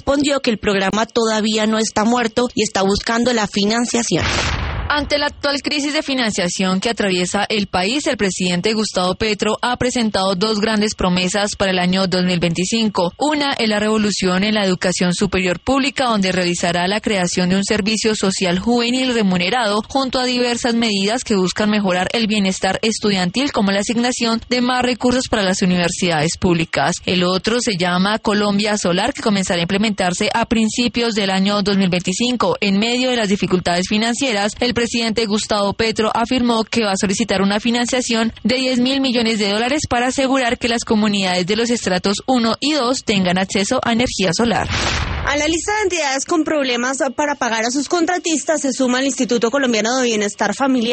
respondió que el programa todavía no está muerto y está buscando la financiación. Ante la actual crisis de financiación que atraviesa el país, el presidente Gustavo Petro ha presentado dos grandes promesas para el año 2025. Una es la revolución en la educación superior pública, donde realizará la creación de un servicio social juvenil remunerado, junto a diversas medidas que buscan mejorar el bienestar estudiantil, como la asignación de más recursos para las universidades públicas. El otro se llama Colombia Solar, que comenzará a implementarse a principios del año 2025. En medio de las dificultades financieras, el presidente Gustavo Petro afirmó que va a solicitar una financiación de $10.000 millones para asegurar que las comunidades de los estratos 1 y 2 tengan acceso a energía solar. A la lista de entidades con problemas para pagar a sus contratistas se suma el Instituto Colombiano de Bienestar Familiar.